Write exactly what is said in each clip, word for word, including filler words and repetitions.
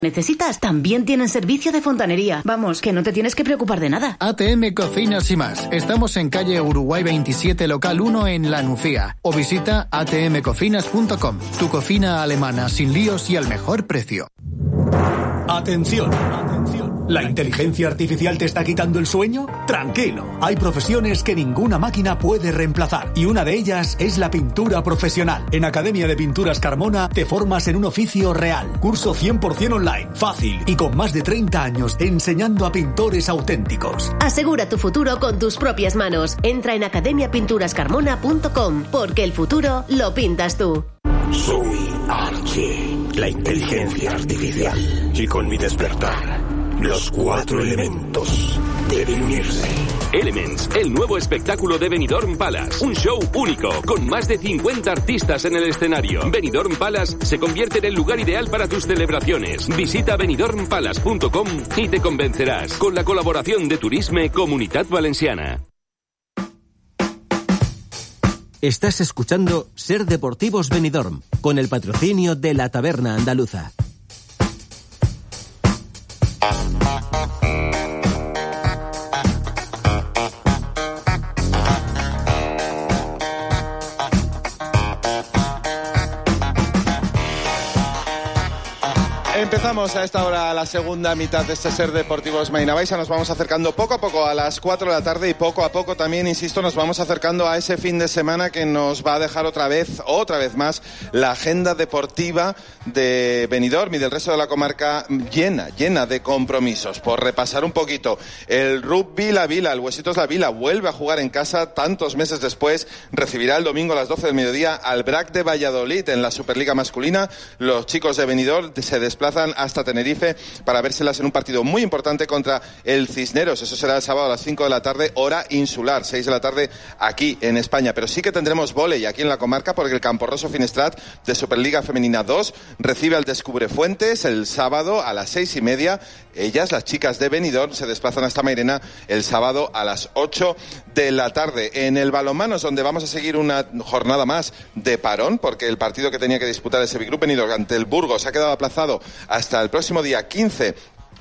¿Necesitas? También tienen servicio de fontanería. Vamos, que no te tienes que preocupar de nada. A T M Cocinas y más. Estamos en calle Uruguay veintisiete, local uno en La Nucía. O visita a t m cocinas punto com. Tu cocina alemana sin líos y al mejor precio. Atención, atención. ¿La inteligencia artificial te está quitando el sueño? Tranquilo, hay profesiones que ninguna máquina puede reemplazar y una de ellas es la pintura profesional. En Academia de Pinturas Carmona te formas en un oficio real. Curso cien por ciento online, fácil y con más de treinta años enseñando a pintores auténticos. Asegura tu futuro con tus propias manos. Entra en academia pinturas carmona punto com porque el futuro lo pintas tú. Soy Archie, la inteligencia artificial, y con mi despertar, los cuatro elementos deben unirse. Elements, el nuevo espectáculo de Benidorm Palace. Un show único, con más de cincuenta artistas en el escenario. Benidorm Palace se convierte en el lugar ideal para tus celebraciones. Visita benidorm palace punto com y te convencerás, con la colaboración de Turisme Comunitat Valenciana. Estás escuchando Ser Deportivos Benidorm, con el patrocinio de la Taberna Andaluza. Empezamos a esta hora la segunda mitad de este Ser Deportivos Maina Baixa. Nos vamos acercando poco a poco a las cuatro de la tarde y poco a poco también, insisto, nos vamos acercando a ese fin de semana que nos va a dejar otra vez, otra vez más, la agenda deportiva de Benidorm y del resto de la comarca llena, llena de compromisos. Por repasar un poquito, el Rugby La Vila, el Huesitos La Vila, vuelve a jugar en casa tantos meses después, recibirá el domingo a las doce del mediodía al B R A C de Valladolid en la Superliga masculina. Los chicos de Benidorm se desplazan hasta Tenerife para vérselas en un partido muy importante contra el Cisneros. Eso será el sábado a las cinco de la tarde, hora insular, seis de la tarde aquí en España. Pero sí que tendremos vóley aquí en la comarca porque el Camporroso Finestrat de Superliga Femenina dos recibe al Descubrefuentes el sábado a las seis y media. Ellas, las chicas de Benidorm, se desplazan hasta Mairena el sábado a las ocho de la tarde. En el balonmano es donde vamos a seguir una jornada más de parón porque el partido que tenía que disputar ese Bigroup Benidorm ante el Burgos ha quedado aplazado hasta el próximo día quince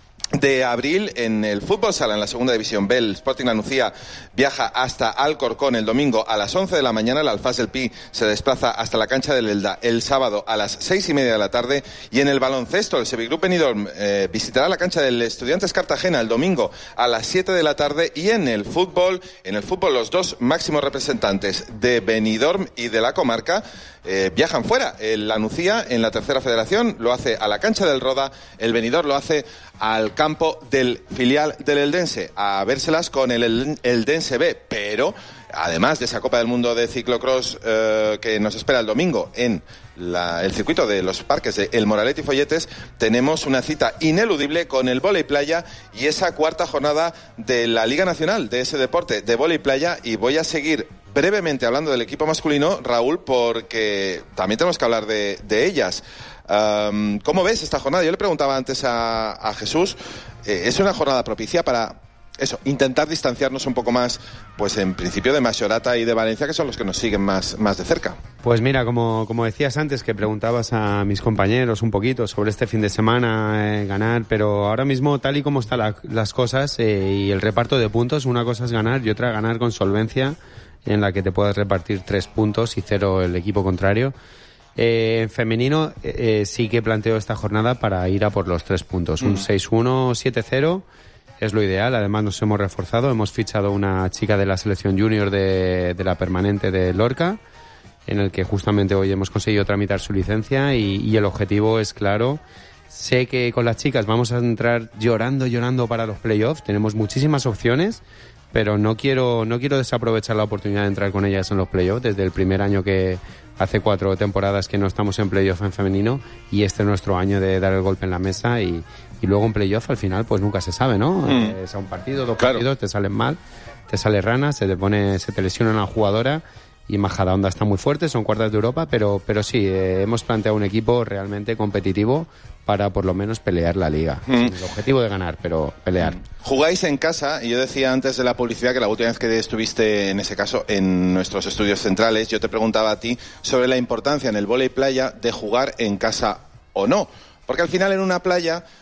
de abril. En el fútbol sala, en la segunda división B, el Sporting La Nucía viaja hasta Alcorcón el domingo a las once de la mañana. El Alfás del Pi se desplaza hasta la cancha del Elda el sábado a las seis y media de la tarde. Y en el baloncesto, el Sevigroup Benidorm eh, visitará la cancha del Estudiantes Cartagena el domingo a las siete de la tarde. Y en el fútbol, en el fútbol los dos máximos representantes de Benidorm y de la comarca eh, viajan fuera. El La Nucía en la tercera federación lo hace a la cancha del Roda, el Benidorm lo hace al campo del filial del Eldense, a vérselas con el Eldense B, pero además de esa Copa del Mundo de ciclocross eh, que nos espera el domingo en la, el circuito de los parques de El Moralet y Folletes, tenemos una cita ineludible con el vóley playa y esa cuarta jornada de la Liga Nacional de ese deporte de vóley playa. Y voy a seguir brevemente hablando del equipo masculino, Raúl, porque también tenemos que hablar de, de ellas. Um, ¿Cómo ves esta jornada? Yo le preguntaba antes a, a Jesús, eh, ¿es una jornada propicia para eso, intentar distanciarnos un poco más, pues en principio de Mayorata y de Valencia, que son los que nos siguen más, más de cerca? Pues mira, como, como decías antes, que preguntabas a mis compañeros un poquito sobre este fin de semana, eh, ganar, pero ahora mismo, tal y como están la, las cosas eh, y el reparto de puntos, una cosa es ganar y otra ganar con solvencia, en la que te puedes repartir tres puntos y cero el equipo contrario. En eh, femenino eh, sí que planteo esta jornada para ir a por los tres puntos. Mm. Un seis uno, siete cero es lo ideal. Además nos hemos reforzado. Hemos fichado una chica de la selección junior de, de la permanente de Lorca, en el que justamente hoy hemos conseguido tramitar su licencia y, y el objetivo es claro. Sé que con las chicas vamos a entrar llorando, llorando para los playoffs. Tenemos muchísimas opciones, pero no quiero, no quiero desaprovechar la oportunidad de entrar con ellas en los playoffs. Desde el primer año que hace cuatro temporadas que no estamos en playoff en femenino y este es nuestro año de dar el golpe en la mesa y, y luego en playoff al final pues nunca se sabe, ¿no? Mm. Es a un partido, dos claro. partidos, te salen mal, te sale rana, se te pone, se te lesiona una jugadora y Majadahonda está muy fuerte, son cuartas de Europa, pero, pero sí, eh, hemos planteado un equipo realmente competitivo para por lo menos pelear la liga. Mm. El objetivo de ganar, pero pelear. Mm. Jugáis en casa, y yo decía antes de la publicidad que la última vez que estuviste, en ese caso, en nuestros estudios centrales, yo te preguntaba a ti sobre la importancia en el vóley playa de jugar en casa o no. Porque al final en una playa